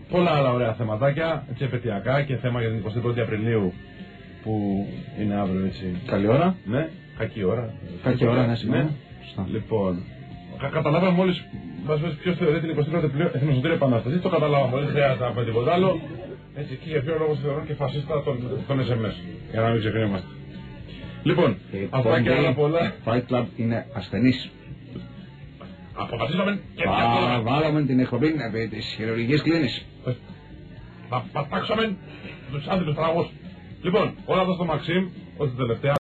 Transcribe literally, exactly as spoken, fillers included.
πολλά άλλα ωραία θεματάκια και επαιτειακά και θέμα για την εικοστή πρώτη Απριλίου που είναι αύριο έτσι. Καλή ώρα. Ναι, κακή ώρα. Κακή ώρα, ναι, ναι. Λοιπόν, κα, καταλάβαμε μόλις μας πες ποιος θεωρεί την εικοστή πρώτη Απριλίου εθνοσωτήρια επανάσταση. Το καταλάβαμε, δεν χρειάζεται να πούμε τίποτα άλλο. Έτσι, και για ποιο λόγο θεωρούν και φασίστα τον, τον ες εμ ες. Για να μην ξεχνιόμαστε. Λοιπόν, αυτά και άλλα πολλά. Fight Club είναι ασθενής. Αποφασίσαμε και πια. Βάλαμε την εκπομπή επί της χειρουργικής κλίνης. Θα πατάξαμε τους άθλητους τράγους. Λοιπόν, όλα αυτά στο Μαξίμ, ότι τελευταία.